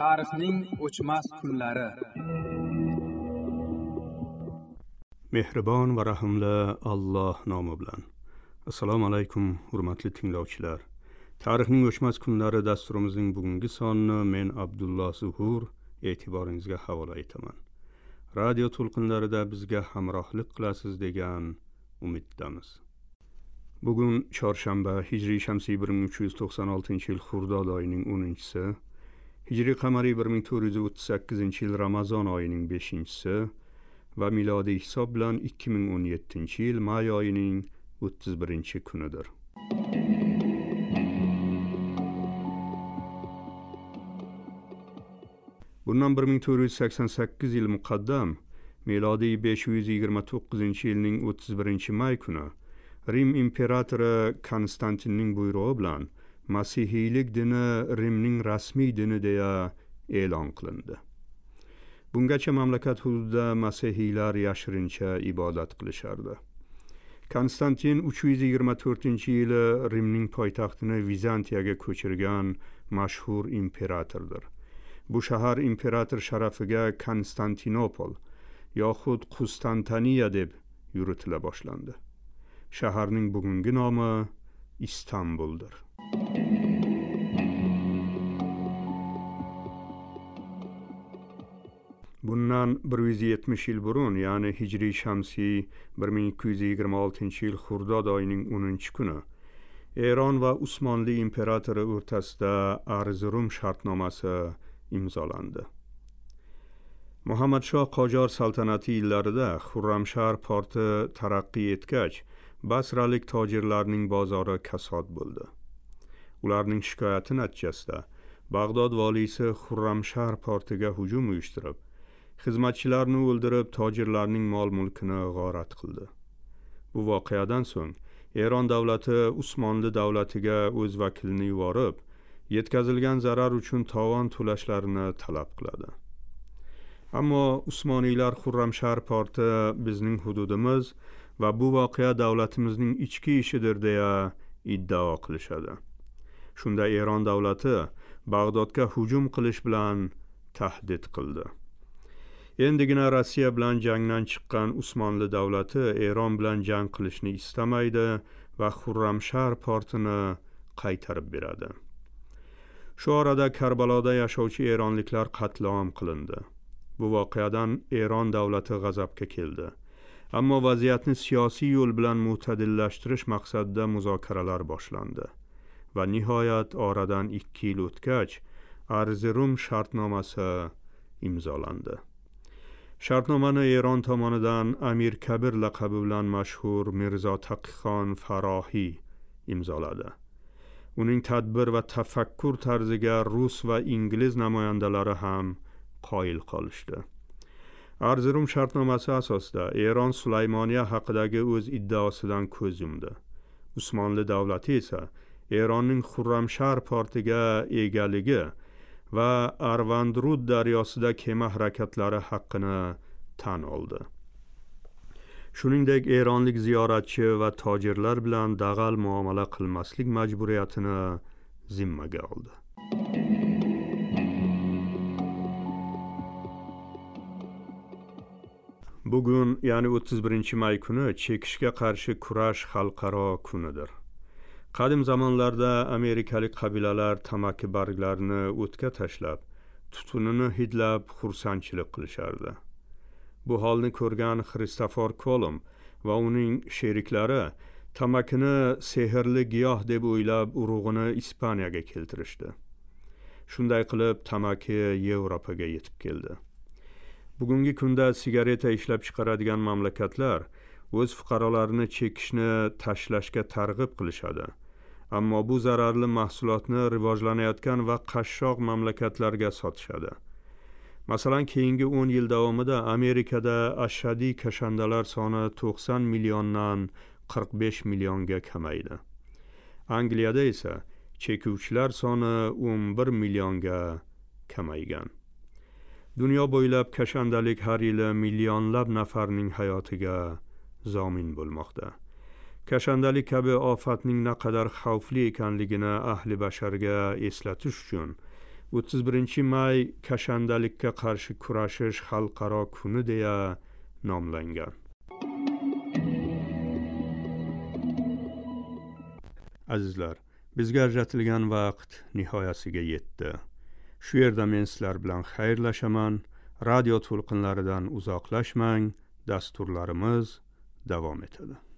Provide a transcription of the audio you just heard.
Tarixning o'chmas kunlari. Mehribon va rahimli Alloh nomi bilan. Assalomu alaykum, hurmatli tinglovchilar. Tarixning o'chmas kunlari dasturimizning bugungi sonini men Abdulloh Zuhur e'tiboringizga havola etaman. Radio to'lqinlarida bizga hamrohlik qilasiz degan umiddamiz. Bugun chorshanba, Hijriy shamsiy 1396-yil Xurdod oyining 10-si, Hijriy qamariy 1438-yil Ramazon oyining 5-si va milodiy hisob bilan 2017-yil may oyining 31-kunidir. Bundan 1488 yil muqaddam, milodiy 529-yilning 31-may kuni Rim imperatori Konstantinning buyrug'i bilan Masihiylik dini Rimning rasmiy dini deya e'lon qilindi. Bungacha mamlakat hududida masihiylar yashirincha ibodat qilishardi. Konstantin 324-yili Rimning poytaxtini Vizantiyaga ko'chirgan mashhur imperatordir. Bu shahar imperator sharafiga Konstantinopol yoxud Qustantaniya deb yuritila boshlandi. Shaharning bugungi nomi Istanbuldir. Bundan 170 yil burun, ya'ni Hijriy shamsiy 1226-yil Xurdod oyining 10-kuni Eron va Usmonli imperatori o'rtasida Arzirum shartnomasi imzolandi. Muhammadshoh Qojar saltanati yillarida Xurramshar porti taraqqiy etgach, Basralik tojirlarning bozori kasod bo'ldi. Ularning shikoyati natijasida Bag'dod voliysi Xurramshar portiga hujum uyushtirib, xizmatchilarni o'ldirib, tojirlarning mol-mulkini g'orat qildi. Bu voqeadan so'ng Eron davlati Usmonli davlatiga o'z vakilini yuborib, yetkazilgan zarar uchun tovon to'lashlarini talab qiladi. Ammo Usmoniylar Xurramshar porti bizning hududimiz va bu voqea davlatimizning ichki ishidir deya iddao qilishadi. Shunda Eron davlati Bag'dodga hujum qilish bilan tahdid qildi. Endigina Rossiya bilan jangdan chiqqan Usmonli davlati Eron bilan jang qilishni istamaydi va Xurramshar portini qaytarib beradi. Shu orada Karbaloda yashovchi eronliklar qatl-om qilindi. Bu voqeadan Eron davlati g'azabga keldi. Ammo vaziyatni siyosiy yo'l bilan mo'tadillashtirish maqsadida muzokaralar boshlandi va nihoyat oradan 2 yil o'tgach Arzirum shartnomasi imzolandi. Shartnomani Eron tomonidan Amir Kabir laqabi bilan mashhur Mirzo Taqixon Farohiy imzoladi. Uning tadbir va tafakkur tarziga rus va ingliz namoyandalari ham qoyil qolishdi. Arzirum shartnomasi asosida Eron Sulaymoniya haqidagi o'z iddaosidan ko'z yumdi. Usmonli davlati esa Eronning Xurramshar portiga egaligi va Arvandrud daryosida kema harakatlari haqqini tan oldi. Shuningdek, eronlik ziyoratchi va tojirlar bilan dag'al muomala qilmaslik majburiyatini zimmaga oldi. Bugun, ya'ni 31-may kuni chekishga qarshi kurash xalqaro kunidir. Qadim zamonlarda amerikalik qabilalar tamaki barglarini o'tga tashlab, tutunini hidlab xursandchilik qilishardi. Bu holni ko'rgan Kristofor Kolumb va uning sheriklari tamakini sehrli giyoh deb o'ylab urug'ini Ispaniyaga keltirishdi. Shunday qilib tamaki Yevropaga yetib keldi. Bugungi kunda sigareta ishlab chiqaradigan mamlakatlar o'z fuqarolarini chekishni tashlashga targ'ib qilishadi. Ammo bu zararli mahsulotni rivojlanayotgan va qashshoq mamlakatlarga sotishadi. Masalan, keyingi 10 yil davomida Amerikada ashadiy kashandalar soni 90 milliondan 45 millionga kamaydi. Angliyada esa chekuvchilar soni 11 millionga kamaygan. Dunyo bo'ylab kashandalik har yili millionlab nafarning hayotiga zomin bo'lmoqda. Kashandalik kabi ofatning naqadar xavfli ekanligini ahli basharga eslatish uchun 31 may kashandalikka qarshi kurashish xalqaro kuni deya nomlangan. Azizlar, bizga ajratilgan vaqt nihoyasiga yetdi. Shu yerda men sizlar bilan xayrlashaman. Radio to'lqinlaridan uzoqlashmang. Dasturlarimiz davom etadi.